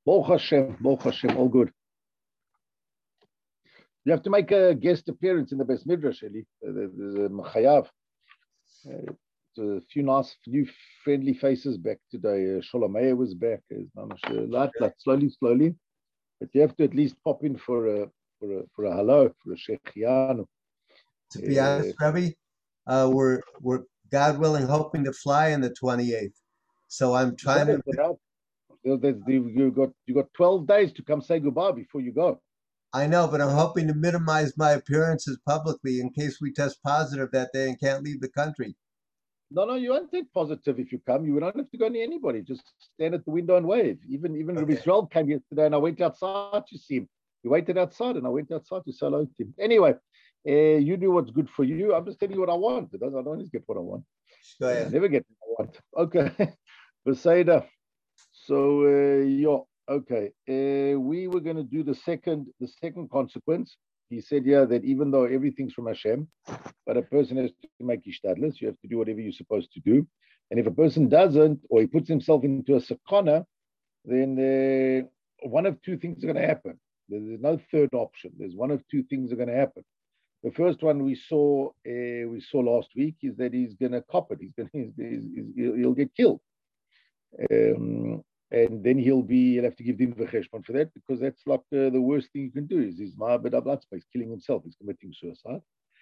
Baruch Hashem, all good. You have to make a guest appearance in the Beis Midrash, Eli. There's a Machayav. A few nice, new friendly faces back today. Sholem Meir was back. Slowly. But you have to at least pop in for a hello, for a Shechianu. To be honest, Rabbi, we're God willing hoping to fly on the 28th. So I'm trying to. You got 12 days to come say goodbye before you go. I know, but I'm hoping to minimize my appearances publicly in case we test positive that day and can't leave the country. No, you won't take positive if you come. You don't have to go near anybody. Just stand at the window and wave. Even Rabbi Israel came yesterday and I went outside to see him. He waited outside and I went outside to say hello to him. Anyway, you do what's good for you. I'm just telling you what I want. I don't always get what I want. I never get what I want. Okay. Beseda. So, okay. We were going to do the second consequence. He said, that even though everything's from Hashem, but a person has to make ishtadlus, you have to do whatever you're supposed to do. And if a person doesn't, or he puts himself into a sakana, then one of two things are going to happen. There's no third option. There's one of two things are going to happen. The first one we saw last week is that he's going to cop it. He'll get killed. And then he'll have to give din v'cheshbon for that, because that's like the worst thing you can do is ma'abed blood space, killing himself. He's committing suicide.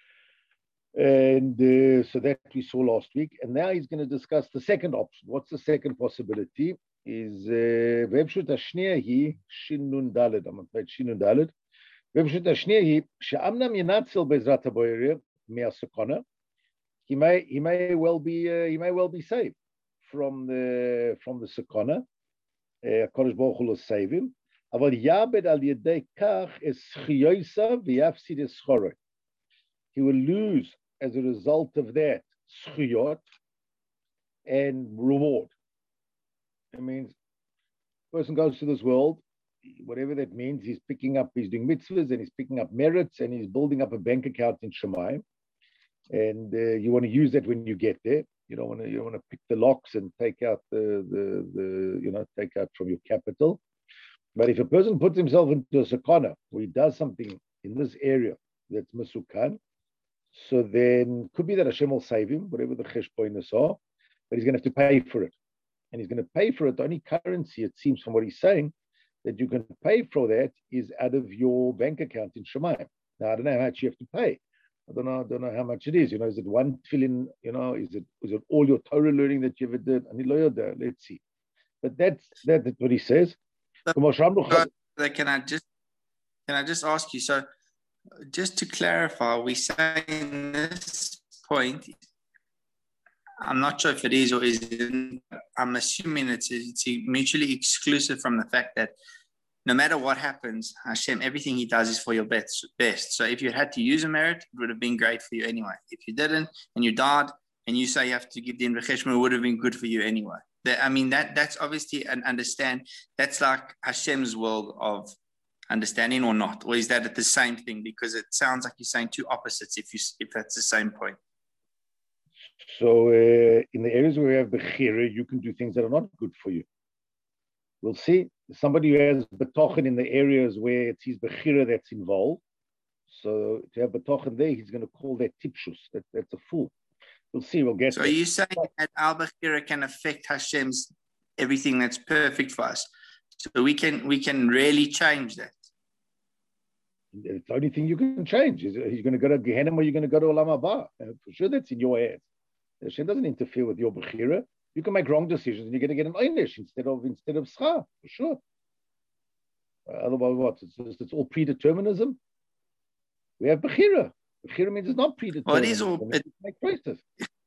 And so that we saw last week. And now he's going to discuss the second option. What's the second possibility? Is v'epshut hashniya hi shin nun daled. I'm afraid shin nun daled. V'epshut hashniya hi she'amnam yenatzel bezrat haboyer me'asakona. He may well be saved from the sakona. Kodesh Baruch Hu will save him. Aval yabed al yedei kach es schiyosa v'yafsid es schoroi. He will lose as a result of that schiyot and reward. It means person goes to this world, whatever that means. He's doing mitzvahs and he's picking up merits and he's building up a bank account in Shemayim. And you want to use that when you get there. You don't want to pick the locks and take out take out from your capital. But if a person puts himself into a sakana where he does something in this area that's masukan, so then could be that Hashem will save him, whatever the cheshbonos are, but he's going to have to pay for it. And he's going to pay for it. The only currency, it seems from what he's saying, that you can pay for that is out of your bank account in Shemayim. Now, I don't know how much you have to pay. I don't know how much it is. Is it one tefillin? Is it all your Torah learning that you ever did? Let's see. But that's what he says. Can I just ask you? So, just to clarify, we say in this point, I'm not sure if it is or isn't. I'm assuming it's mutually exclusive from the fact that no matter what happens, Hashem, everything he does is for your best. So if you had to use a merit, it would have been great for you anyway. If you didn't and you died and you say you have to give the v'cheshbon, it would have been good for you anyway. That's obviously that's like Hashem's world of understanding, or not? Or is that the same thing? Because it sounds like you're saying two opposites if that's the same point. So in the areas where you have bechira, you can do things that are not good for you. We'll see. Somebody who has betochen in the areas where it's his bechira that's involved. So to have betochen there, he's going to call that tipshus. That's a fool. We'll see. We'll get. So are you saying that our bechira can affect Hashem's everything that's perfect for us? So we can really change that. It's the only thing you can change. Is you're going to go to Gehenna or you're going to go to Olam Haba. For sure, that's in your hands. Hashem doesn't interfere with your bechira. You can make wrong decisions and you're going to get an einish instead of schar, for sure. Otherwise, what? It's all predeterminism. We have bechira. Bechira means it's not predetermined. What is all? Make choices.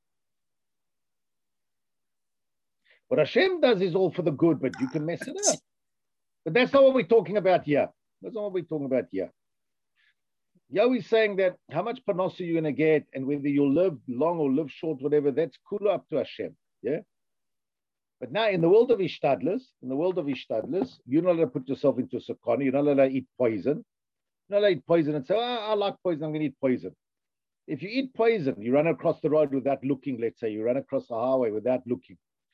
What Hashem does is all for the good, but you can mess it up. But that's not what we're talking about here. That's not what we're talking about here. Yo is saying that how much panos are you going to get, and whether you'll live long or live short, whatever, that's cool up to Hashem. Yeah. But now in the world of Ishtadlus, you're not allowed to put yourself into a sakana. You're not allowed to eat poison. You're not allowed to eat poison and say, I like poison, I'm going to eat poison. If you eat poison, you run across the road without looking, let's say, you run across the highway without looking.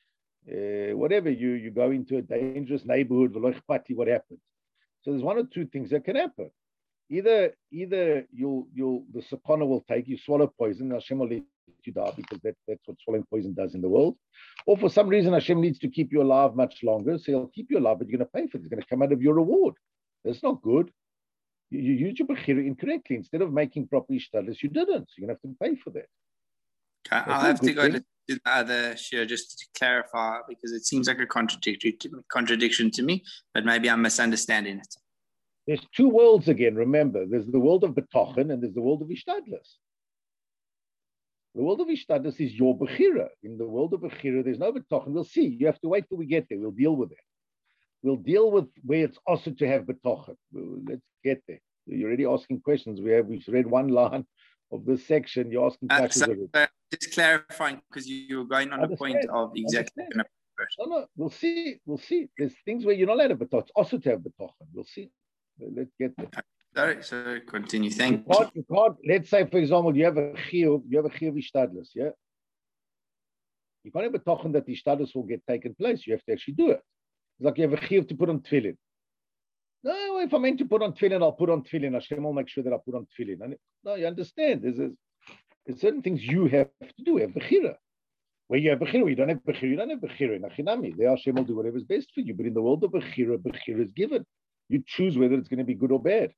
whatever, you go into a dangerous neighborhood, what happens? So there's one or two things that can happen. Either the sakana will take you, swallow poison, Hashem will let you die because that's what swallowing poison does in the world. Or for some reason, Hashem needs to keep you alive much longer, so he'll keep you alive, but you're going to pay for it. It's going to come out of your reward. That's not good. You used your bechira incorrectly. Instead of making proper ishtadlus, you didn't. So you're going to have to pay for that. I'll have to go to the other share just to clarify, because it seems like a contradiction to me, but maybe I'm misunderstanding it. There's two worlds again, remember. There's the world of betochen and there's the world of ishtadlus. The world of ishtadlus is your bechira. In the world of bechira, there's no betochen. We'll see. You have to wait till we get there. We'll deal with it. We'll deal with where it's also to have betochen. Let's get there. You're already asking questions. We've read one line of this section. You're asking questions. Just clarifying, because you were going on the point of exactly. No, we'll see. There's things where you're not allowed to betochen. It's also to have betochen. We'll see. Let's get there. So continue. Thank you. You can't. Let's say, for example, you have a chiyuv ishtadlus, yeah. You can't have betochen that the ishtadlus will get taken place. You have to actually do it. It's like you have a chiyuv to put on tefillin. No, if I'm meant to put on tefillin, I'll put on tefillin. Hashem will make sure that I put on tefillin. No, you understand. There's certain things you have to do. You have bechira. Where you have bechira, you don't have bechira. You don't have bechira. Nachinami. There Hashem will do whatever is best for you. But in the world of bechira, bechira is given. You choose whether it's going to be good or bad.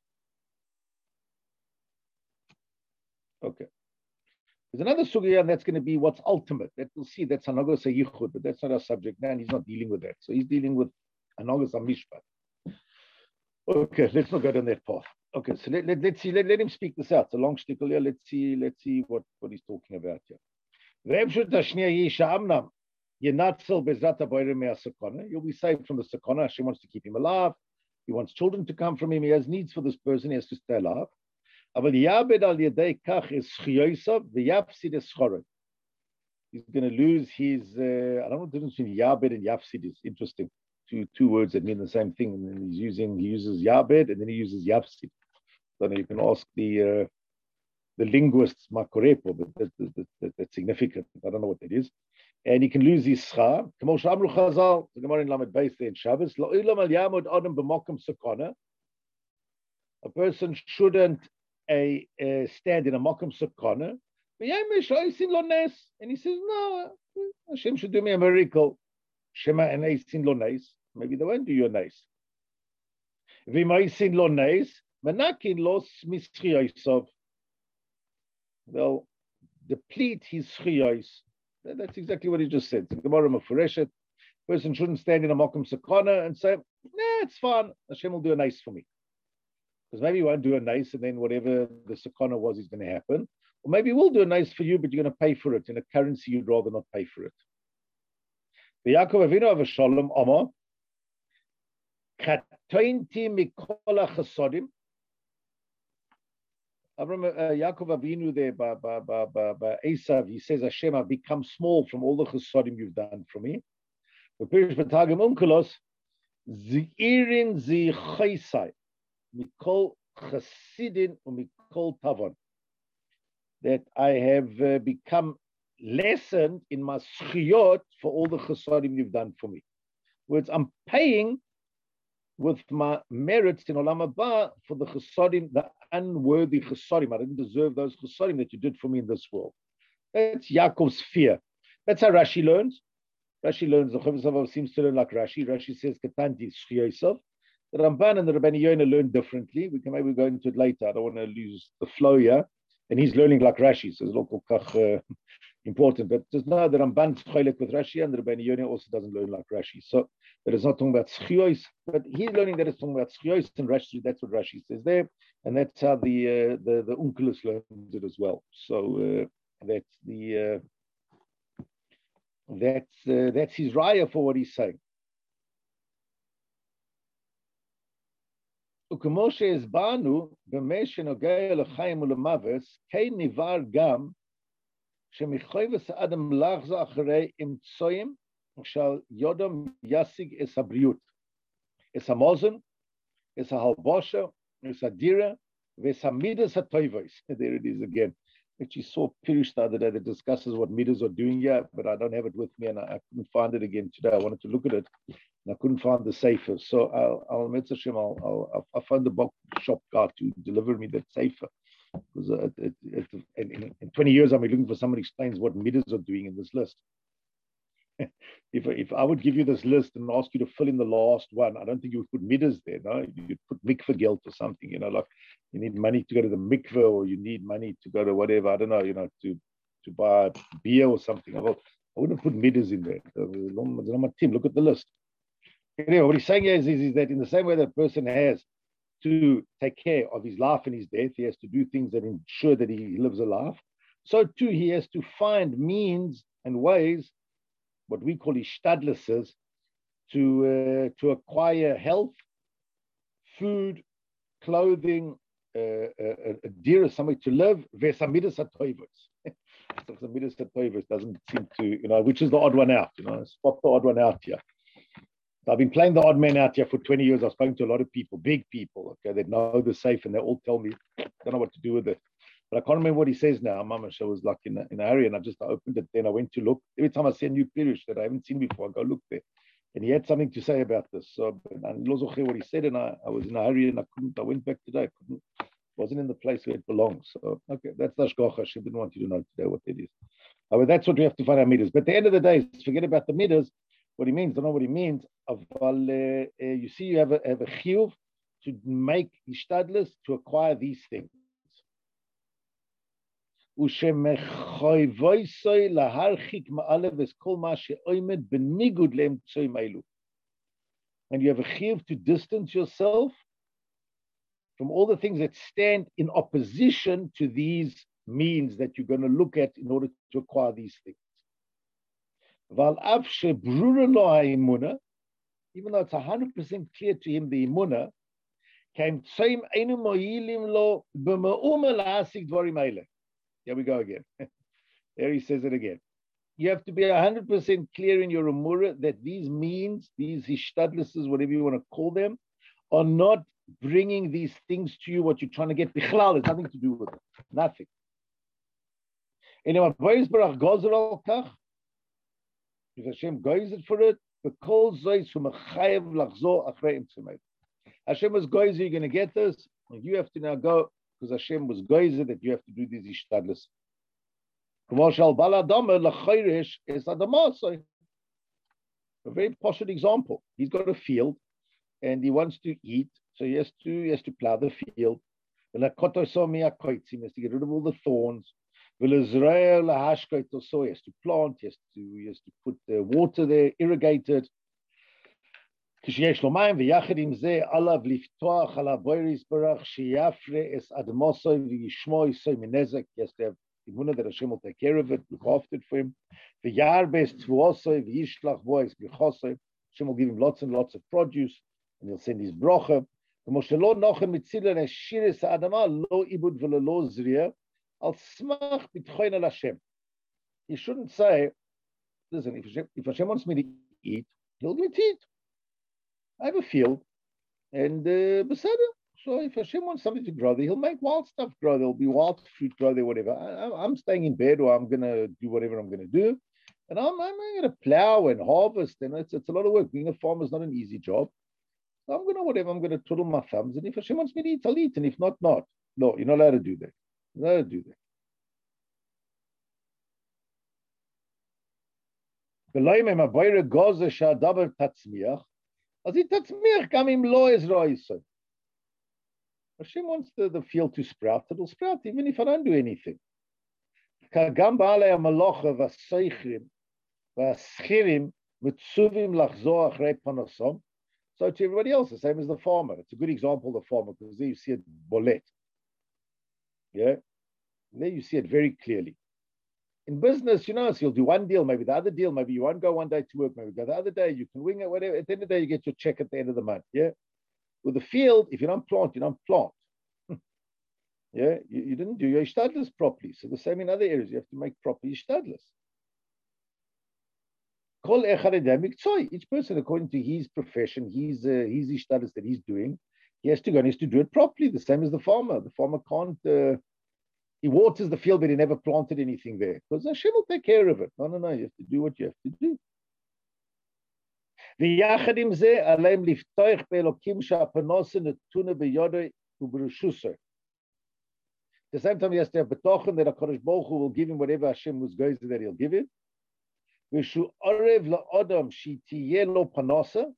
Okay. There's another sugya, and that's going to be what's ultimate. That we'll see. That's Hanagas HaYichud, but that's not our subject now, and he's not dealing with that. So he's dealing with Hanagas HaMishpat. Okay, let's not go down that path. Okay, so let's see. Let him speak this out. It's a long shtickle here. Let's see what he's talking about here. You'll be saved from the sakana. Hashem wants to keep him alive. He wants children to come from him. He has needs for this person. He has to stay alive. He's going to lose his, I don't know what the difference between yabed and yafsid is. Interesting. Two words that mean the same thing. And then he uses yabed and then he uses yafsid. So you can ask the linguists, Makorepo, but that's significant. I don't know what that is. And he can lose his schar. The Gemara in Lamed Beis there in Shabbos. A person shouldn't stand in a makom sakana. And he says, no, Hashem should do me a miracle. Shema and Eisin lo nes. Maybe they won't do you a nes. V'maisin lo nes, manakin los mischiyosov. They'll deplete his schiyos. That's exactly what he just said. Gemara Mefureshet. Person shouldn't stand in a makom sakana and say, nah, it's fine. Hashem will do a nes for me. Because maybe he won't do a nice, and then whatever the sakana was is going to happen. Or maybe he will do a nice for you, but you're going to pay for it in a currency you'd rather not pay for it. The Yaakov Avinu of Shalom Amar, Chatointi Mikola Chasodim. Yaakov Avinu there by Esav, he says, Hashem, I've become small from all the chasodim you've done for me. The Pirish Batagim Unkelos, Zi'irin Zi Chaisai. Mikol Chasidin or Mikol Tavon, that I have become lessened in my schiyot for all the chasadim you've done for me. Words, I'm paying with my merits in Olam Haba for the chasadim, the unworthy chasadim. I didn't deserve those chasadim that you did for me in this world. That's Yaakov's fear. That's how Rashi learns. The Chovos HaLevavot seems to learn like Rashi. Rashi says, Ketanti Schiyosov. The Ramban and the Rabbeinu Yonah learn differently. We can maybe go into it later. I don't want to lose the flow here. And he's learning like Rashi, so it's not important. But just know the Ramban is cholek with Rashi, and the Rabbeinu Yonah also doesn't learn like Rashi. So that is not talking about schiyos, but he's learning that it's talking about schiyos and Rashi. That's what Rashi says there, and that's how the Unkelus learns it as well. So that's his raya for what he's saying. וכמו שהסברנו, במה שנוגע לחיים ולמוות, כן נבהר גם שמחויבת האדם לחזור אחרי אמצעים שעל ידם ישיג את הבריאות, את המזון, את ההלבשה, את הדירה, ואת המידות הטובות. There it is again. actually saw Pirish the other day that discusses what meters are doing here, but I don't have it with me and I couldn't find it again today. I wanted to look at it and I couldn't find the safer. So I'll find the box shop guy to deliver me that safer. Because in 20 years, I'll be looking for someone who explains what meters are doing in this list. If I would give you this list and ask you to fill in the last one, I don't think you would put meters there. No, you'd put mikveh geld or something. Like you need money to go to the mikveh, or you need money to go to whatever. I don't know. To buy beer or something. I wouldn't put meters in there. Look at the list. Anyway, what he's saying here is that in the same way that a person has to take care of his life and his death, he has to do things that ensure that he lives a life. So too, he has to find means and ways, what we call ishtadluses, to acquire health, food, clothing, a dear somewhere to live. Vesamidas atoivos. Vesamidas atoivos doesn't seem to, which is the odd one out. Spot the odd one out here. So I've been playing the odd man out here for 20 years. I've spoken to a lot of people, big people, okay, that know the safe, and they all tell me, I don't know what to do with it. But I can't remember what he says now. Mama, I was like in a hurry, and I opened it. Then I went to look. Every time I see a new Pirish that I haven't seen before, I go look there. And he had something to say about this. So I don't know what he said, and I was in a hurry, and I went back today. Wasn't in the place where it belongs. So, okay, that's the Ashkocha. She didn't want you to know today what it is. But that's what we have to find our meters. But at the end of the day, forget about the meters. What he means, don't know what he means. You see, you have a chiyuv to make ishtadlus to acquire these things. And you have a chiyuv to distance yourself from all the things that stand in opposition to these means that you're going to look at in order to acquire these things. Even though it's 100% clear to him, the imunah came. Here we go again. There he says it again. You have to be 100% clear in your umurah that these means, these ishtadluses, whatever you want to call them, are not bringing these things to you, what you're trying to get. Bichlal, there's nothing to do with it. Nothing. Anyway, if Hashem goes it for it, the kol zois who mechayev lachzor achrei imtzimei. Hashem was goes, you're going to get this, and you have to now go, because Hashem was goes that you have to do these ishtadlus. A very poshut example. He's got a field, and he wants to eat, so he has to plow the field. He has to get rid of all the thorns. He has to plant, he has to put the water there, irrigate it. He has to have imunah that Hashem will take care of it, look after it for him. Hashem will give him lots and lots of produce, and he'll send his bracha. He shouldn't say, listen, if Hashem wants me to eat, he'll let me eat. I have a field, and so if Hashem wants something to grow there, he'll make wild stuff grow. There'll be wild fruit grow there, whatever. I'm staying in bed, or I'm going to do whatever I'm going to do. And I'm going to plow and harvest, and it's a lot of work. Being a farmer is not an easy job. So I'm going to twiddle my thumbs, and if Hashem wants me to eat, I'll eat, and if not, not. No, you're not allowed to do that. You're not allowed to do that. Hashem wants the field to sprout. It'll sprout even if I don't do anything. So to everybody else, the same as the farmer. It's a good example of the farmer, because there you see it bolet. Yeah? There you see it very clearly. In business, so you'll do one deal, maybe the other deal, maybe you won't go one day to work, maybe go the other day, you can wing it, whatever. At the end of the day, you get your check at the end of the month. Yeah? With the field, if you don't plant, you don't plant. Yeah? You didn't do your ishtadlus properly. So the same in other areas, you have to make proper ishtadlus. Each person, according to his profession, his ishtadlus that he's doing, he has to go and he has to do it properly, the same as the farmer. The farmer can't He waters the field, but he never planted anything there. Because Hashem will take care of it. No, you have to do what you have to do. ויחד עם זה, עליהם לפתוח באלוקים שהפרנסה נתונה בידו וברשותו. At the same time, he has to have betochen that HaKadosh Baruch Hu will give him whatever Hashem was going to that he'll give him. V'shu orev la'adam she'tiyeh lo parnasa.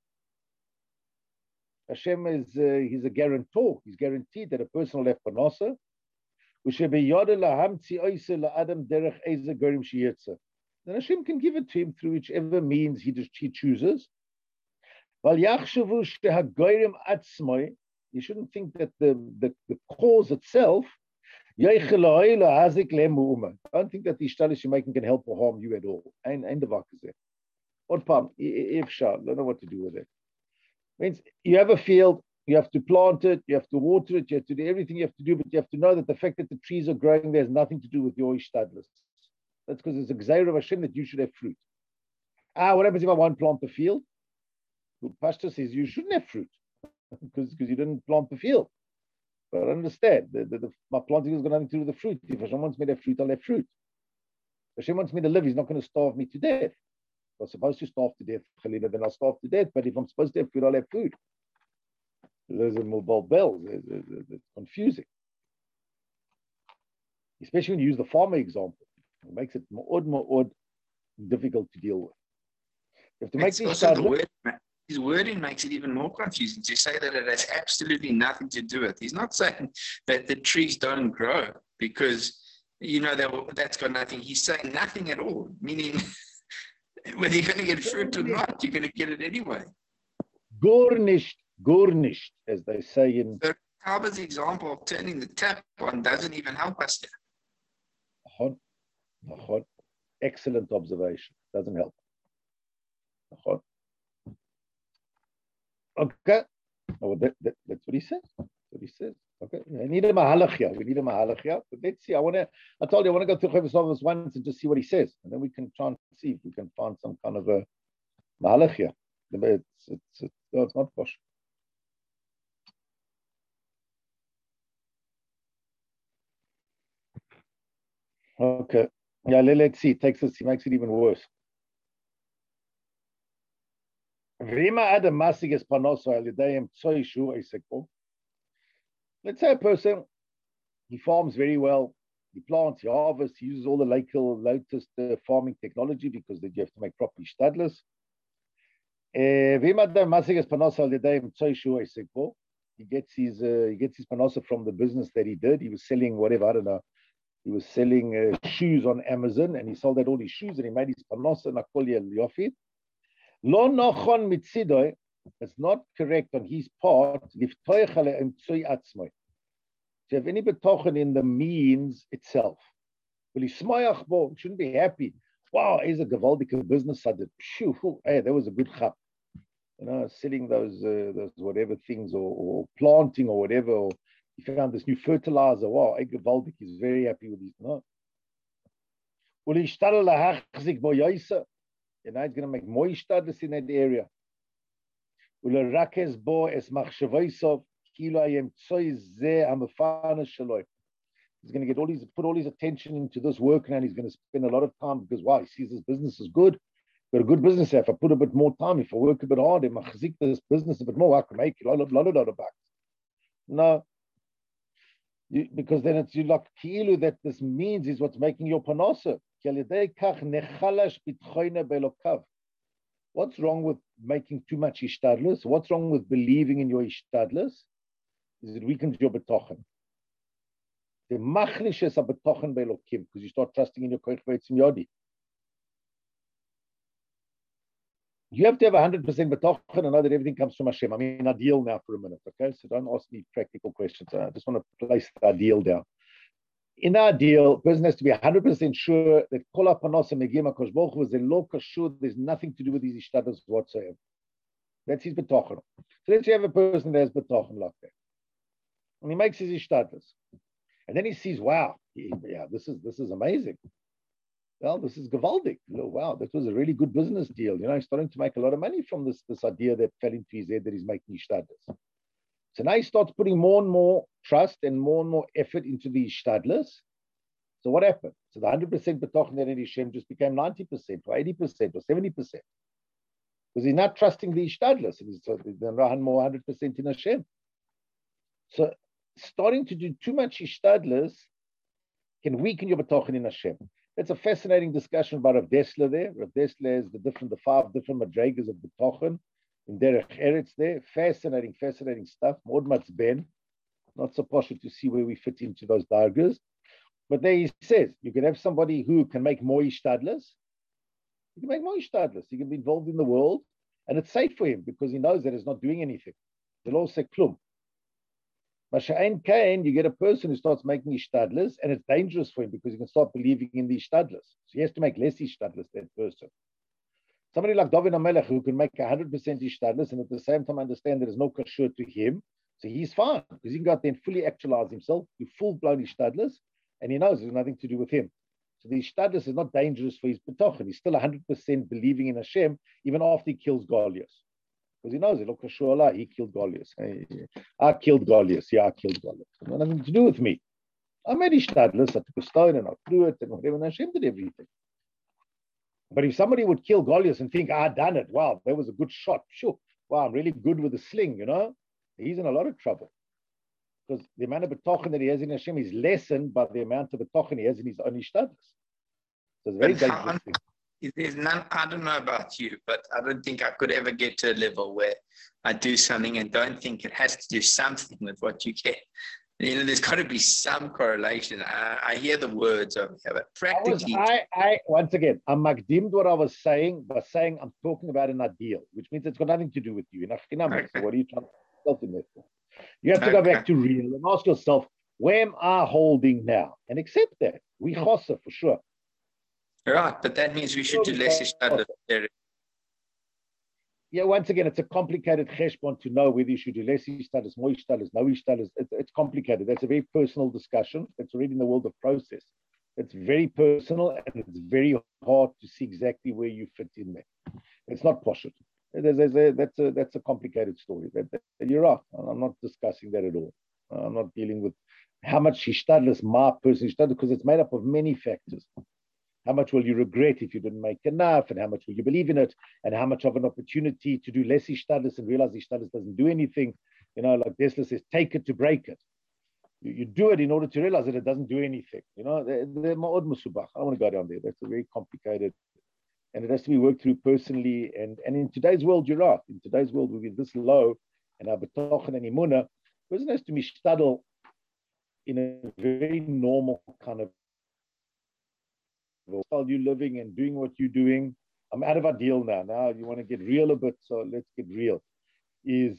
Hashem is he's a guarantor. He's guaranteed that a person will have parnasa. V'shebeyada lahamtzi oise la'adam derech eze gorim she'yetze. Then Hashem can give it to him through whichever means he chooses. Val yachshavu shehagorim atzmoi. You shouldn't think that the cause itself. I don't think that the ishtalis you're making can help or harm you at all. Ain't the vakazeh. What palm? Ifshar. Don't know what to do with it. Means you have a field, you have to plant it, you have to water it, you have to do everything you have to do, but you have to know that the fact that the trees are growing there has nothing to do with your ishtadlis. That's because it's a gzeir of Hashem that you should have fruit. What happens if I won't plant the field? The pastor says you shouldn't have fruit because you didn't plant the field. But I understand. My planting has got nothing to do with the fruit. If Hashem wants me to have fruit, I'll have fruit. If Hashem wants me to live, He's not going to starve me to death. If I'm supposed to starve to death, then I'll starve to death. But if I'm supposed to have food, I'll have food. There's a mobile bell. It's confusing. Especially when you use the farmer example. It makes it more difficult to deal with. You have to make these his wording makes it even more confusing to say that it has absolutely nothing to do with it. He's not saying that the trees don't grow because, that's got nothing. He's saying nothing at all, meaning whether you're going to get fruit or not, you're going to get it anyway. Gornisht, as they say in... So Kaba's example of turning the tap on doesn't even help us there. Excellent observation. Doesn't help. Okay. That's what he says. Okay. I need a mahalachia. We need a mahalachia. But let's see. I told you I want to go through Chovos once and just see what he says. And then we can try and see if we can find some kind of a mahalachia. It's not posh. Okay. Yeah, let's see. He makes it even worse. Let's say a person, he farms very well, he plants, he harvests, he uses all the latest farming technology because you have to make proper shtadlis. He gets his panosa from the business that he did. He was selling whatever, I don't know. He was selling shoes on Amazon, and he sold out all his shoes, and he made his panosa and akolya yofi. Lo nochon mitzidoy, it's not correct on his part, liftoich ale emtsoi atzmoi. To have any betochen in the means itself. Well, he smayach bo, shouldn't be happy. Wow, he's a gewaldige business. Hey, that was a good chap. Selling those whatever things or planting or whatever. Or he found this new fertilizer. Wow, hey, gewaldig. He's very happy with his. No. Well, he started lahachzik bo yaisa. He's going to make more ishtadlis in that area. He's going to put all his attention into this work now, and he's going to spend a lot of time because why? He sees this business is good. Got a good business here. If I put a bit more time, if I work a bit harder, if I chzik this business a bit more, I can make a lot of bucks. No. Because then it's like kilu that this means is what's making your panasa. What's wrong with making too much ishtadlus? What's wrong with believing in your ishtadlus? Is it weakens your betochen. The machlish is a betochen belokim because you start trusting in your koich veitzim yodi. You have to have 100% betochen and know that everything comes from Hashem. I mean, ideal now for a minute, okay? So don't ask me practical questions. I just want to place the ideal down. In our deal, a person has to be 100% sure that Kol HaPanos Megim HaKadosh Baruch Hu is a lo kashur. There's nothing to do with these ishtadlus whatsoever. That's his betochen. So let's say you have a person that has betochen like that, and he makes his ishtadlus, and then he sees, wow, this is amazing. Well, this is gewaldig. Wow, that was a really good business deal. He's starting to make a lot of money from this idea that fell into his head that he's making ishtadlus. So now he starts putting more and more trust and more effort into the ishtadlus. So what happened? So the 100% betochen in Hashem just became 90% or 80% or 70%. Because he's not trusting the Ishtadlis. He's more 100% in Hashem. So starting to do too much Ishtadlis can weaken your betochen in Hashem. That's a fascinating discussion about Rav Dessler there. Rav Dessler is the 5 different madregas of betochen in Derech Eretz there. Fascinating stuff. Mod Matzben. Not so partial to see where we fit into those dargas. But there he says, you can have somebody who can make more ishtadlas. He can make more ishtadlas. He can be involved in the world, and it's safe for him because he knows that he's not doing anything. They'll all say klum. Masha'ain Kain, you get a person who starts making ishtadlas, and it's dangerous for him because he can start believing in the ishtadlas. So he has to make less ishtadlas, that person. Somebody like David HaMelech who can make 100% ishtadlas and at the same time understand that there's no kashrut to him, so he's fine because he can go out there and fully actualize himself, do full-blown ishtadlas, and he knows there's nothing to do with him. So the ishtadlis is not dangerous for his betochen. He's still 100% believing in Hashem, even after he kills Goliath. Because he knows it. He killed Goliath. I killed Goliath. Yeah, I killed Goliath. It had nothing to do with me. I made ishtadlis. I took a stone and I threw it and whatever, and Hashem did everything. But if somebody would kill Goliath and think, I done it. Wow, that was a good shot. Sure. Wow, I'm really good with a sling, He's in a lot of trouble. Because the amount of betochen that he has in Hashem is lessened by the amount of betochen he has in his own ishtadlis. So it's very dangerous thing. There's none, I don't know about you, but I don't think I could ever get to a level where I do something and don't think it has to do something with what you get. There's got to be some correlation. I hear the words over here, but practically. Once again, I'm makdimed what I was saying by saying I'm talking about an ideal, which means it's got nothing to do with you. Okay. So what are you trying to yourself in there for? You have to go back to real and ask yourself, where am I holding now? And accept that. We chosa for sure. Right, but that means we should do less ishtadlis. Yeah, once again, it's a complicated cheshbon to know whether you should do less ishtadlis, more ishtadlis, no ishtadlis. It's complicated. That's a very personal discussion. It's already in the world of process. It's very personal and it's very hard to see exactly where you fit in there. It's not poshut. That's a complicated story. You're right. I'm not discussing that at all. I'm not dealing with how much ishtadlis, my person ishtadlis, because it's made up of many factors. How much will you regret if you didn't make enough, and how much will you believe in it, and how much of an opportunity to do less ishtadlis and realize ishtadlis doesn't do anything. Like Dessler says, take it to break it. You do it in order to realize that it doesn't do anything. They're ma'od musubach. I don't want to go down there. That's a very complicated, and it has to be worked through personally. And in today's world, you're right. In today's world, we're this low, and our betochen and imunah, the person has to be shtadl in a very normal kind of while you're living and doing what you're doing. I'm out of our deal now. Now you want to get real a bit, so let's get real. Is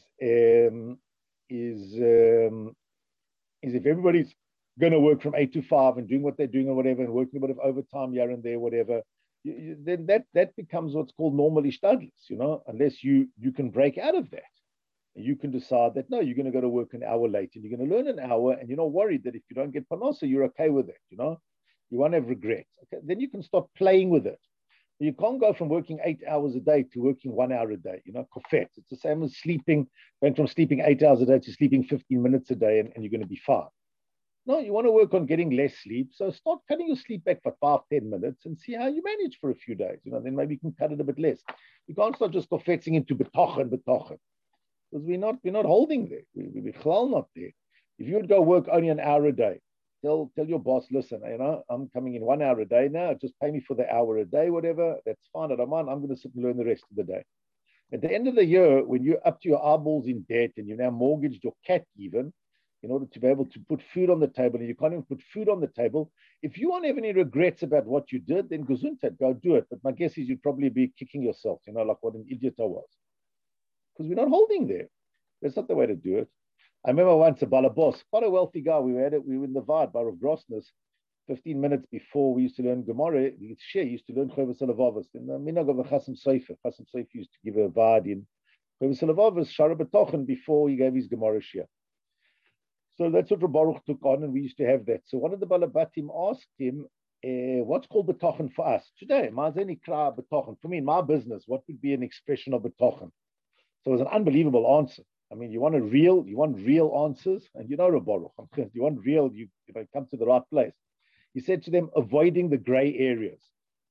if everybody's going to work from 8 to 5 and doing what they're doing or whatever, and working a bit of overtime here and there, whatever, then that becomes what's called normal ishtadlis, unless you can break out of that. And you can decide that, no, you're going to go to work an hour late and you're going to learn an hour and you're not worried that if you don't get parnasa, you're okay with it, You won't have regrets. Okay? Then you can start playing with it. You can't go from working 8 hours a day to working 1 hour a day, kofet. It's the same as sleeping, going from sleeping 8 hours a day to sleeping 15 minutes a day and you're going to be fine. No, you want to work on getting less sleep. So start cutting your sleep back for 5-10 minutes and see how you manage for a few days. Then maybe you can cut it a bit less. You can't start just kofetzing into betochen. Because we're not holding there. We're not there. If you would go work only an hour a day, tell your boss, listen, I'm coming in 1 hour a day now. Just pay me for the hour a day, whatever. That's fine. I don't mind. I'm going to sit and learn the rest of the day. At the end of the year, when you're up to your eyeballs in debt and you've now mortgaged your cat even, in order to be able to put food on the table, and you can't even put food on the table, if you won't have any regrets about what you did, then gesundheit, go do it. But my guess is you'd probably be kicking yourself, like what an idiot I was. Because we're not holding there. That's not the way to do it. I remember once a balabos, quite a wealthy guy. We were in the Vard, Bar of Grossness, 15 minutes before we used to learn Gemara. She used to learn Chovos Halevavos. In the minhag of the Chasam Sofer used to give a Vard in Chovos Halevavos, Shara B'tochen, before he gave his Gemara Shia. So that's what Reb Baruch took on, and we used to have that. So one of the Balabatim asked him, what's called B'tochen for us today? Ma'azeni Kra B'tochen. For me, in my business, what would be an expression of B'tochen? So it was an unbelievable answer. I mean, you want real answers, and Reb Baruch, you want real, you come to the right place. He said to them, avoiding the gray areas.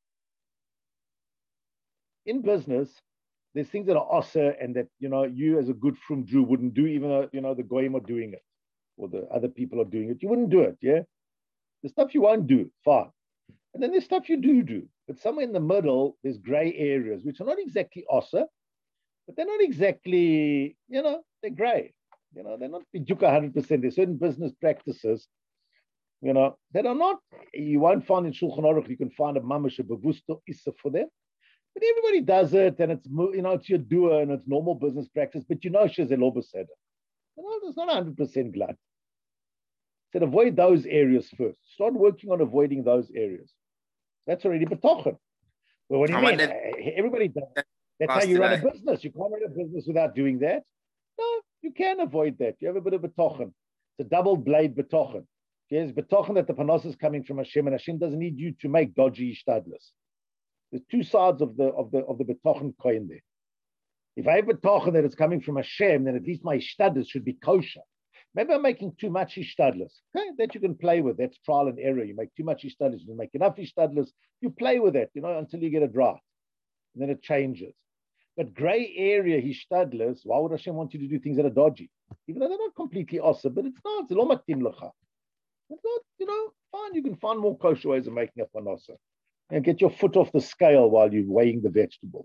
In business, there's things that are asa and that, you as a good frum Jew wouldn't do, even though, the goyim are doing it or the other people are doing it. You wouldn't do it, yeah? The stuff you won't do, fine. And then there's stuff you do. But somewhere in the middle, there's gray areas, which are not exactly asa, but they're not exactly, they're gray. They're not biduka 100%. There's certain business practices, that are not, you won't find in Shulchan Aruch, you can find a mamash, a bevusto issa for them. But everybody does it, and it's, it's your doer, and it's normal business practice, but she's a lobaseder. There's not 100% glad. Said avoid those areas first. Start working on avoiding those areas. That's already betochen. Well, what do you mean? Everybody does. That's how you run a business. You can't run a business without doing that. No, you can avoid that. You have a bit of betochen. It's a double blade betochen. There's betochen that the panos is coming from Hashem, and Hashem doesn't need you to make dodgy ishtadlus. There's two sides of the betochen coin there. If I have betochen that it's coming from Hashem, then at least my ishtadlus should be kosher. Maybe I'm making too much ishtadlus. Okay, that you can play with. That's trial and error. You make too much ishtadlus, you make enough ishtadlus. You play with it, until you get it right, and then it changes. But gray area hishtadlus, why would Hashem want you to do things that are dodgy? Even though they're not completely awesome, but it's not. It's lo maktim lecha. It's not, fine. You can find more kosher ways of making a panosa. And get your foot off the scale while you're weighing the vegetables.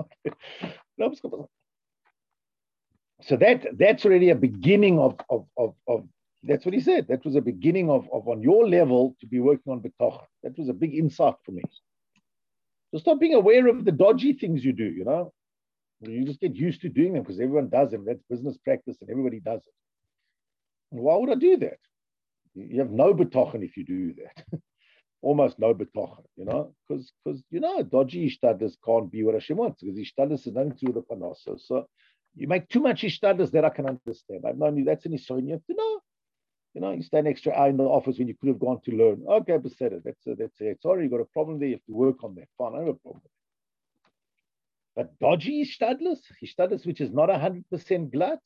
So that's already a beginning of that's what he said. That was a beginning of on your level to be working on betoch. That was a big insight for me. So stop being aware of the dodgy things you do, You just get used to doing them because everyone does them. That's business practice and everybody does it. And why would I do that? You have no betochen if you do that. Almost no betochen, because dodgy ishtadlus can't be what Hashem wants, because ishtadlus is nothing to do with the panasa. So you make too much ishtadlus that I can understand. I've known you, that's an ison. You have to know. You stay an extra hour in the office when you could have gone to learn. Okay, but said it. That's it. Sorry, you got a problem there. You have to work on that. Fine, I have a problem. But dodgy ishtadlus which is not 100% glut,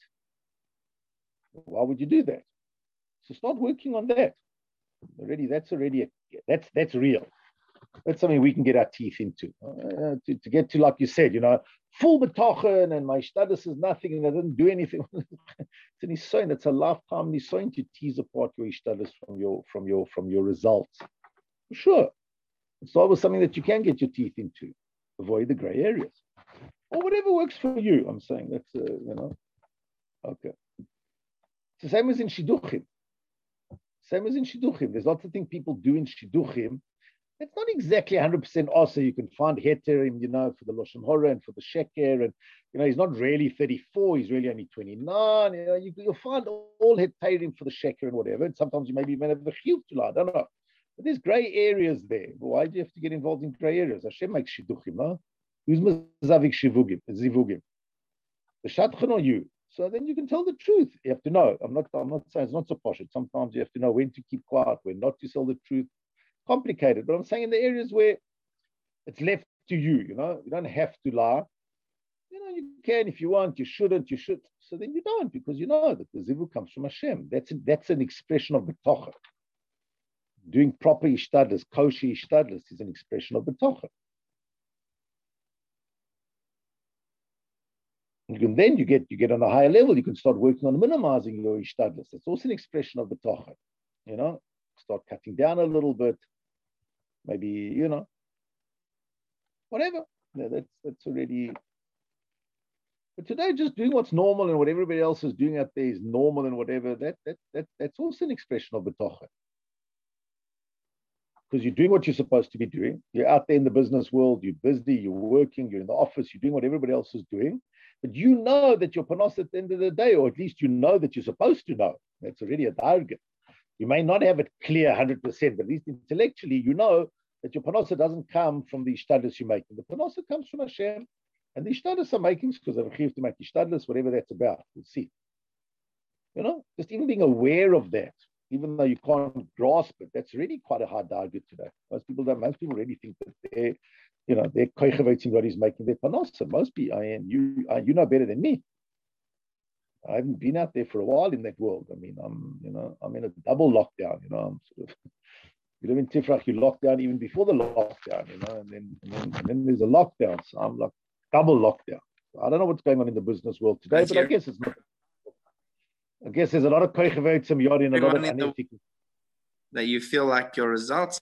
why would you do that? So start working on that. That's real. That's something we can get our teeth into. To get to, like you said, full betochen and my status is nothing and I didn't do anything. It's an nisoin. It's a lifetime nisoin to tease apart your status from your results. For sure. It's always something that you can get your teeth into. Avoid the gray areas. Or whatever works for you. I'm saying that's okay. It's the same as in shidduchim. There's lots of things people do in shidduchim. It's not exactly 100% also. You can find heterim, for the Lashon Hora and for the sheker. And, he's not really 34. He's really only 29. You'll find all heterim for the sheker and whatever. And sometimes you maybe even have the chiyuv to lie. I don't know. But there's gray areas there. Why do you have to get involved in gray areas? Hashem makes shidduchim, no? Who's mezavik zivugim? The shadchan or you? So then you can tell the truth. You have to know. I'm not saying it's not so posh. Sometimes you have to know when to keep quiet, when not to tell the truth. Complicated. But I'm saying in the areas where it's left to you, you don't have to lie. You can if you want, you shouldn't, you should. So then you don't, because you know that the zivu comes from Hashem. That's an expression of betocha. Doing proper ishtadlus, kosher ishtadlus is an expression of betocha. Then you get on a higher level. You can start working on minimizing your ishtadlus. That's also an expression of betocha. Start cutting down a little bit. Maybe whatever. That's already. But today, just doing what's normal and what everybody else is doing out there is normal and whatever. That's also an expression of betocha. Because you're doing what you're supposed to be doing. You're out there in the business world. You're busy. You're working. You're in the office. You're doing what everybody else is doing. But you know that you're panos at the end of the day, or at least you know that you're supposed to know. That's already a target. You may not have it clear 100%, but at least intellectually, you know that your panosa doesn't come from the ishtadlus you're making. The panosa comes from Hashem, and the ishtadlus are making because they're chiv to make ishtadlus, whatever that's about. We'll see. Just even being aware of that, even though you can't grasp it, that's really quite a hard target today. Most people already think that their koichavetzim God is making their panosa. Most people, you know better than me. I haven't been out there for a while in that world. I mean, I'm in a double lockdown. I'm sort of You live in Tifrach, you lock down even before the lockdown, you know, and then there's a lockdown. So I'm like double lockdown. I don't know what's going on in the business world today, but I guess it's not. I guess there's a lot of koichevet, some yard and a lot of unethical. That you feel like your results.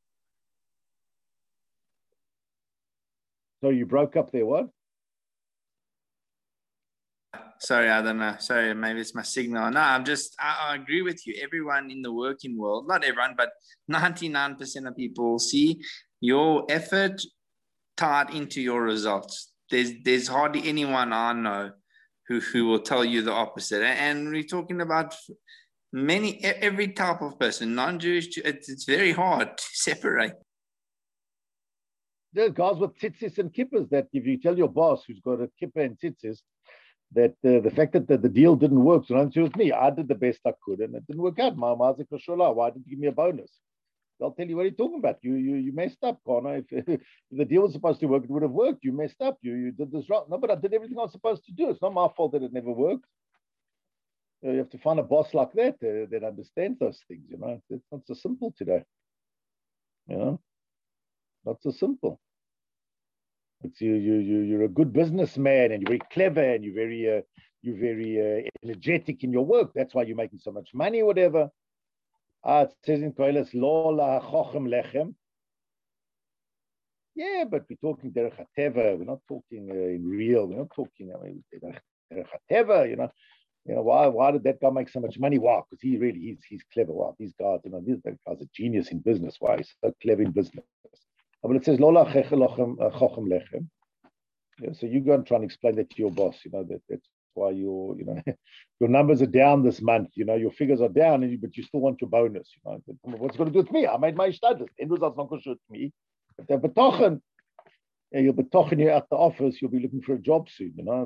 So you broke up there, what? Sorry, I don't know. Sorry, maybe it's my signal. No, I agree with you. Everyone in the working world, not everyone, but 99% of people see your effort tied into your results. There's hardly anyone I know who will tell you the opposite. And we're talking about every type of person, non-Jewish, it's very hard to separate. There's guys with tzitzis and kippers that if you tell your boss who's got a kippah and tzitzis that the fact that the deal didn't work, so nothing with me, I did the best I could and it didn't work out. Why didn't you give me a bonus? They'll tell you, what are you talking about? You messed up, Connor. If the deal was supposed to work, it would have worked. You messed up. You did this wrong. No, but I did everything I was supposed to do. It's not my fault that it never worked. You have to find a boss like that that understands those things. You know, it's not so simple today. You know, not so simple. It's you're a good businessman and you're very clever and you're very energetic in your work. That's why you're making so much money, whatever. It says in Koheles, Lo la chochem lechem. Yeah, but we're talking derech hateva. We're not talking in real. We're not talking. I mean, derech hateva. You know why did that guy make so much money? Why? Because he's clever. Wow, these guys, these guys are genius in business. Why? He's so clever in business. But it says Lo la chochem lechem. Yeah, so you go and try and explain that to your boss. That's why your numbers are down this month. Your figures are down, but you still want your bonus. What's going to do with me? I made my status. End results not going to shoot me. But they're betochen. You'll betochen you at the office. You'll be looking for a job soon.